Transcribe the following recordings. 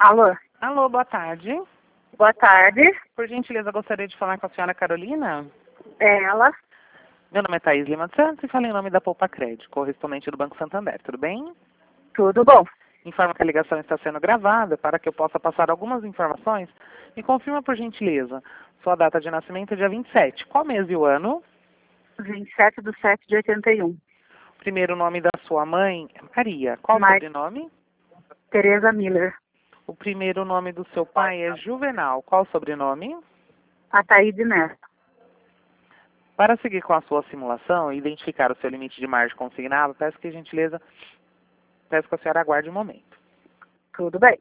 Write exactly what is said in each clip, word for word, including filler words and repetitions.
Alô, Alô, boa tarde. boa tarde. Por gentileza, gostaria de falar com a senhora Carolina. É ela? Meu nome é Thaís Lima de Santos e falo em nome da Poupa Crédito, correspondente do Banco Santander. Tudo bem? Tudo bom? Informo que a ligação está sendo gravada para que eu possa passar algumas informações. Me confirma, por gentileza, sua data de nascimento é dia vinte e sete. Qual mês e o ano? vinte e sete de sete de oitenta e um. Primeiro nome da sua mãe é Maria. Qual o Mar... sobrenome? Tereza Miller. O primeiro nome do seu pai é Juvenal. Qual o sobrenome? Ataíde Neto. Para seguir com a sua simulação e identificar o seu limite de margem consignado, peço que, gentileza, peço que a senhora aguarde um momento. Tudo bem.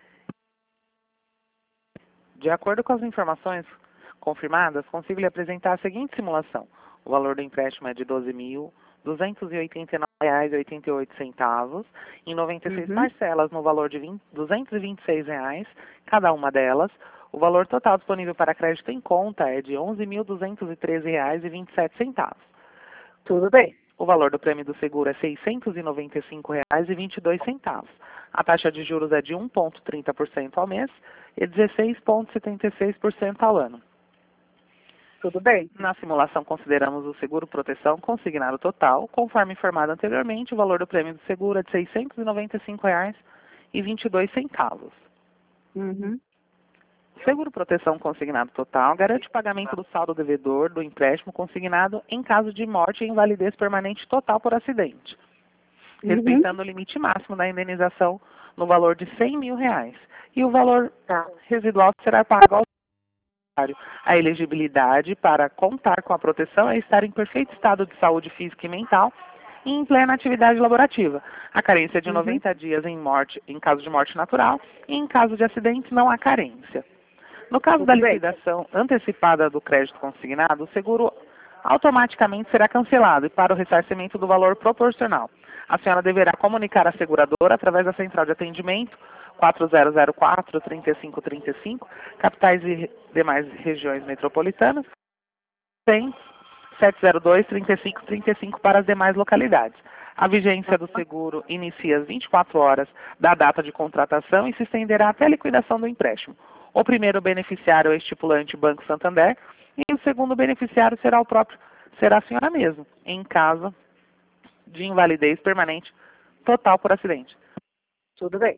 De acordo com as informações confirmadas, consigo lhe apresentar a seguinte simulação. O valor do empréstimo é de doze mil duzentos e oitenta e nove reais e oitenta e oito centavos, em noventa e seis Uhum. parcelas no valor de duzentos e vinte e seis reais, cada uma delas. O valor total disponível para crédito em conta é de onze mil duzentos e treze reais e vinte e sete centavos. Tudo bem. O valor do prêmio do seguro é seiscentos e noventa e cinco reais e vinte e dois centavos. A taxa de juros é de um vírgula trinta por cento ao mês e dezesseis vírgula setenta e seis por cento ao ano. Tudo bem. Na simulação, consideramos o seguro proteção consignado total. Conforme informado anteriormente, o valor do prêmio do seguro é de seiscentos e noventa e cinco reais e vinte e dois centavos. Uhum. O seguro proteção consignado total garante o pagamento do saldo devedor do empréstimo consignado em caso de morte e invalidez permanente total por acidente, Uhum. respeitando o limite máximo da indenização no valor de cem mil reais. E o valor Tá. residual será pago ao usuário. A elegibilidade para contar com a proteção é estar em perfeito estado de saúde física e mental e em plena atividade laborativa. A carência é de Uhum. noventa dias em, morte, em caso de morte natural e em caso de acidente não há carência. No caso Tudo da bem. liquidação antecipada do crédito consignado, o seguro automaticamente será cancelado e para o ressarcimento do valor proporcional. A senhora deverá comunicar à seguradora através da central de atendimento quatro zero zero quatro, três cinco três cinco, capitais e demais regiões metropolitanas, tem sete zero dois, três cinco três cinco para as demais localidades. A vigência do seguro inicia às vinte e quatro horas da data de contratação e se estenderá até a liquidação do empréstimo. O primeiro beneficiário é o estipulante Banco Santander e o segundo beneficiário será o próprio, será a senhora mesma, em caso de invalidez permanente total por acidente. Tudo bem.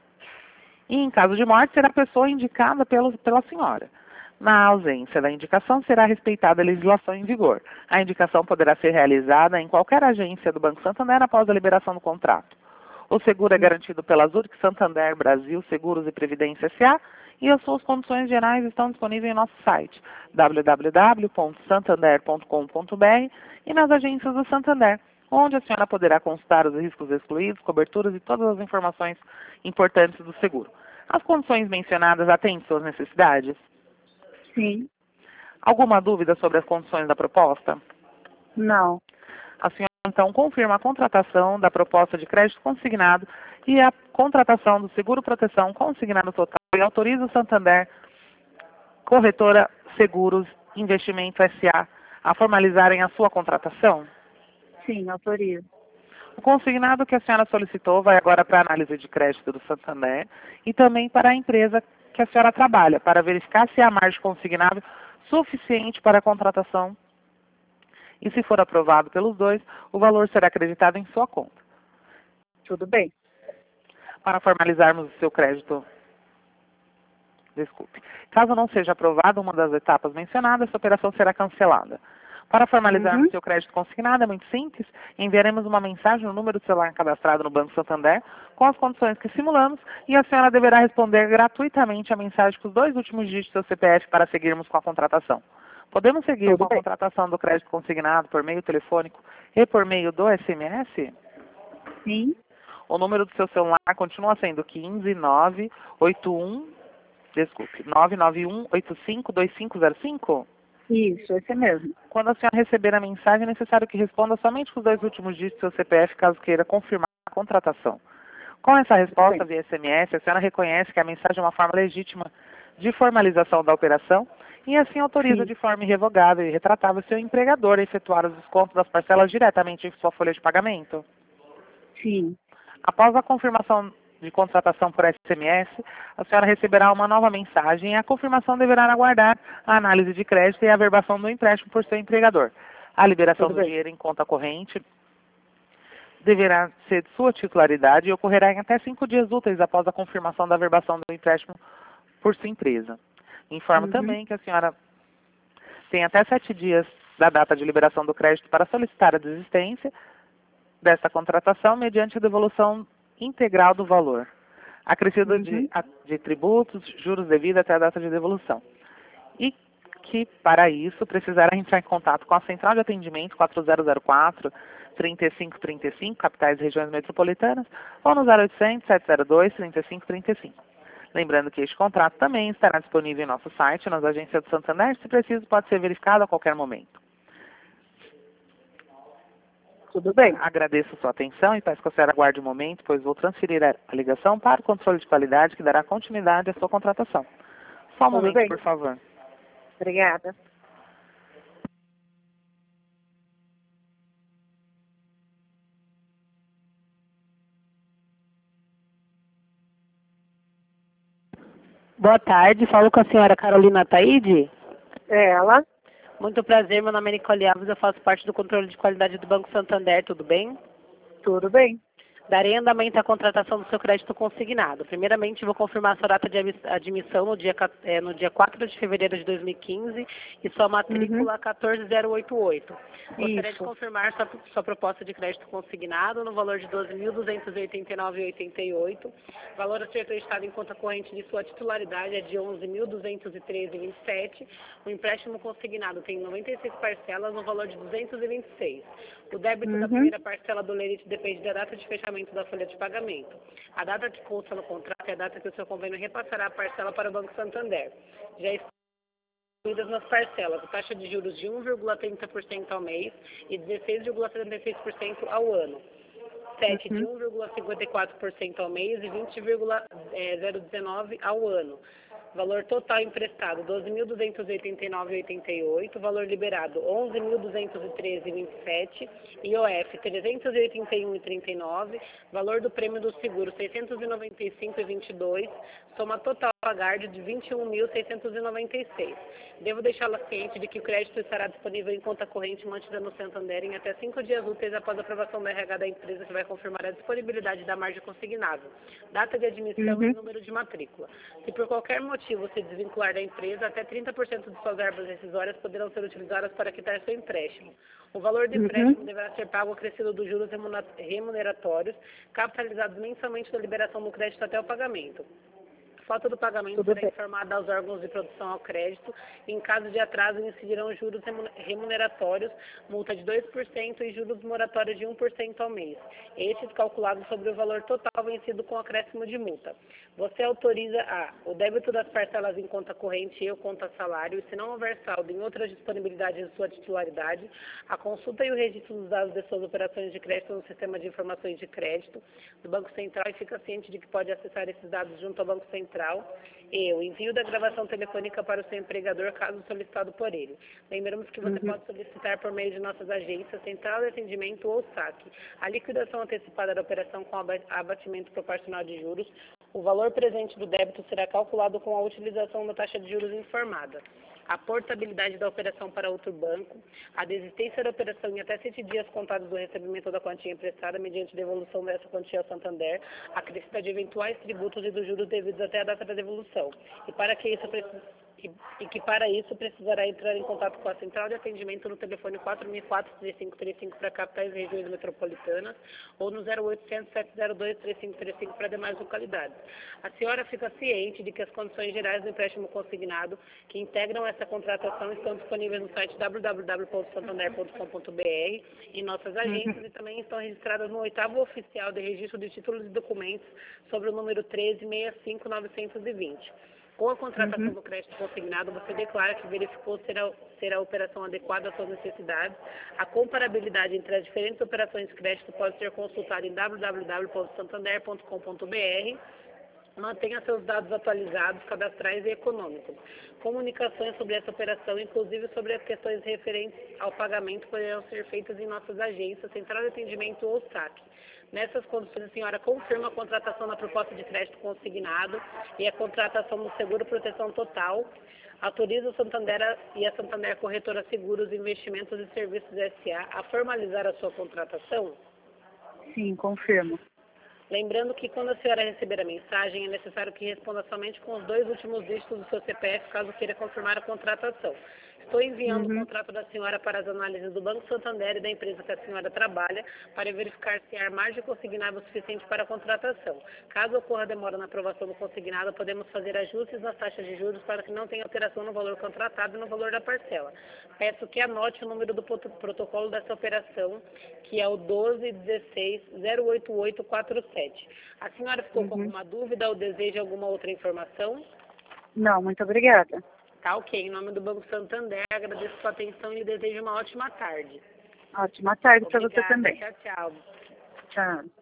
E em caso de morte, será a pessoa indicada pelo, pela senhora. Na ausência da indicação, será respeitada a legislação em vigor. A indicação poderá ser realizada em qualquer agência do Banco Santander após a liberação do contrato. O seguro é garantido pela Zurich Santander Brasil Seguros e Previdência S A e as suas condições gerais estão disponíveis em nosso site w w w ponto santander ponto com ponto b r e nas agências do Santander, onde a senhora poderá consultar os riscos excluídos, coberturas e todas as informações importantes do seguro. As condições mencionadas atendem suas necessidades? Sim. Alguma dúvida sobre as condições da proposta? Não. A senhora, então, confirma a contratação da proposta de crédito consignado e a contratação do seguro proteção consignado total e autoriza o Santander Corretora Seguros Investimento S A a formalizarem a sua contratação? Sim, autorizo. O consignado que a senhora solicitou vai agora para a análise de crédito do Santander e também para a empresa que a senhora trabalha, para verificar se há margem consignável suficiente para a contratação. E se for aprovado pelos dois, o valor será acreditado em sua conta. Tudo bem. Para formalizarmos o seu crédito, desculpe. Caso não seja aprovada uma das etapas mencionadas, essa operação será cancelada. Para formalizarmos Uhum. seu crédito consignado, é muito simples. Enviaremos uma mensagem no número de celular cadastrado no Banco Santander com as condições que simulamos e a senhora deverá responder gratuitamente a mensagem com os dois últimos dígitos do seu C P F para seguirmos com a contratação. Podemos seguir Tudo com a bem. contratação do crédito consignado por meio telefônico e por meio do S M S? Sim. O número do seu celular continua sendo quinze, nove, oito um, desculpe, nove nove um, oito cinco, dois cinco zero cinco? Isso, esse mesmo. Quando a senhora receber a mensagem, é necessário que responda somente com os dois últimos dígitos do seu C P F, caso queira confirmar a contratação. Com essa resposta via S M S, a senhora reconhece que a mensagem é uma forma legítima de formalização da operação e assim autoriza Sim. de forma irrevogável e retratável seu empregador a efetuar os descontos das parcelas diretamente em sua folha de pagamento. Sim. Após a confirmação de contratação por S M S, a senhora receberá uma nova mensagem e a confirmação deverá aguardar a análise de crédito e a averbação do empréstimo por seu empregador. A liberação Tudo do bem. dinheiro em conta corrente deverá ser de sua titularidade e ocorrerá em até cinco dias úteis após a confirmação da averbação do empréstimo por sua empresa. Informo Uhum. também que a senhora tem até sete dias da data de liberação do crédito para solicitar a desistência desta contratação mediante a devolução integral do valor, acrescido Uhum. de, a- de tributos, juros devidos até a data de devolução. E que, para isso, precisará entrar em contato com a Central de Atendimento quatro zero zero quatro, três cinco três cinco, capitais e regiões metropolitanas, ou no zero oitocentos, sete zero dois, três cinco três cinco. Lembrando que este contrato também estará disponível em nosso site, nas agências do Santander, se preciso, pode ser verificado a qualquer momento. Tudo bem. Agradeço a sua atenção e peço que a senhora aguarde um momento, pois vou transferir a a ligação para o controle de qualidade que dará continuidade à sua contratação. Só um Tudo momento, bem. por favor. Obrigada. Boa tarde, falo com a senhora Carolina Taide. É ela? Muito prazer, meu nome é Nicole Alves, eu faço parte do controle de qualidade do Banco Santander, tudo bem? Tudo bem. Darei andamento à contratação do seu crédito consignado. Primeiramente, vou confirmar a sua data de admi- admissão no dia, ca- eh, no dia quatro de fevereiro de dois mil e quinze e sua matrícula Uhum. quatorze zero oito oito. Gostaria de Isso. confirmar sua, sua proposta de crédito consignado no valor de doze mil duzentos e oitenta e nove reais e oitenta e oito centavos. Valor a ser acreditado em conta corrente de sua titularidade é de onze mil duzentos e treze reais e vinte e sete centavos. O empréstimo consignado tem noventa e seis parcelas no valor de duzentos e vinte e seis reais. O débito da Uhum. primeira parcela do lerite depende da data de fechamento da folha de pagamento. A data que consta no contrato é a data que o seu convênio repassará a parcela para o Banco Santander. Já estão incluídas nas parcelas a taxa de juros de um vírgula trinta por cento ao mês e dezesseis vírgula setenta e seis por cento ao ano. sete de Uhum. um vírgula cinquenta e quatro por cento ao mês e vinte vírgula zero dezenove por cento ao ano. Valor total emprestado, doze mil duzentos e oitenta e nove reais e oitenta e oito centavos. Valor liberado, onze mil duzentos e treze reais e vinte e sete centavos. I O F, trezentos e oitenta e um reais e trinta e nove centavos. Valor do prêmio do seguro, seiscentos e noventa e cinco reais e vinte e dois centavos. Soma total a pagar de vinte e um mil seiscentos e noventa e seis reais. Devo deixá-la ciente de que o crédito estará disponível em conta corrente mantida no Santander em até cinco dias úteis após a aprovação da R H da empresa, que vai confirmar a disponibilidade da margem consignável, data de admissão Uhum. e número de matrícula. Se por qualquer motivo se desvincular da empresa, até trinta por cento de suas verbas rescisórias poderão ser utilizadas para quitar seu empréstimo. O valor do Uhum. empréstimo deverá ser pago acrescido dos juros remuna- remuneratórios, capitalizados mensalmente da liberação do crédito até o pagamento. Falta do pagamento Tudo será bem. informada aos órgãos de produção ao crédito. Em caso de atraso, incidirão juros remu- remuneratórios, multa de dois por cento e juros moratórios de um por cento ao mês. Estes calculados sobre o valor total vencido com acréscimo de multa. Você autoriza a o débito das parcelas em conta corrente e ou conta salário, e se não houver saldo em outras disponibilidades de sua titularidade, a consulta e o registro dos dados de suas operações de crédito no sistema de informações de crédito do Banco Central, e fica ciente de que pode acessar esses dados junto ao Banco Central, e o envio da gravação telefônica para o seu empregador, caso solicitado por ele. Lembramos que você Uhum. pode solicitar por meio de nossas agências, Central de Atendimento ou saque, a liquidação antecipada da operação com aba- abatimento proporcional de juros. O valor presente do débito será calculado com a utilização da taxa de juros informada. A portabilidade da operação para outro banco, a desistência da operação em até sete dias contados do recebimento da quantia emprestada mediante devolução dessa quantia ao Santander, a crescida de eventuais tributos e dos juros devidos até a data da devolução. E para que isso precise E, e que para isso precisará entrar em contato com a Central de Atendimento no telefone quatro mil e quatro, três cinco três cinco para capitais e regiões metropolitanas ou no zero oitocentos, sete zero dois, três cinco três cinco para demais localidades. A senhora fica ciente de que as condições gerais do empréstimo consignado que integram essa contratação estão disponíveis no site w w w ponto santander ponto com ponto b r, em nossas agências, e também estão registradas no oitavo oficial de registro de títulos e documentos sobre o número treze seis cinco nove dois zero. Com a contratação Uhum. do crédito consignado, você declara que verificou ser a, ser a operação adequada às suas necessidades. A comparabilidade entre as diferentes operações de crédito pode ser consultada em w w w ponto santander ponto com ponto b r. Mantenha seus dados atualizados, cadastrais e econômicos. Comunicações sobre essa operação, inclusive sobre as questões referentes ao pagamento, poderão ser feitas em nossas agências, Central de Atendimento ou saque. Nessas condições, a senhora confirma a contratação da proposta de crédito consignado e a contratação do seguro proteção total. Autoriza o Santander e a Santander Corretora Seguros, Investimentos e Serviços S A a formalizar a sua contratação? Sim, confirmo. Lembrando que quando a senhora receber a mensagem, é necessário que responda somente com os dois últimos dígitos do seu C P F, caso queira confirmar a contratação. Estou enviando Uhum. o contrato da senhora para as análises do Banco Santander e da empresa que a senhora trabalha, para verificar se há margem consignável suficiente para a contratação. Caso ocorra demora na aprovação do consignado, podemos fazer ajustes nas taxas de juros para que não tenha alteração no valor contratado e no valor da parcela. Peço que anote o número do proto- protocolo dessa operação, que é o doze dezesseis zero oito oito quatro sete. A senhora ficou com Uhum. alguma dúvida ou deseja alguma outra informação? Não, muito obrigada. Tá ok. Em nome do Banco Santander, agradeço sua atenção e lhe desejo uma ótima tarde. Ótima tarde para você Obrigada. também. Tchau, tchau. Tchau.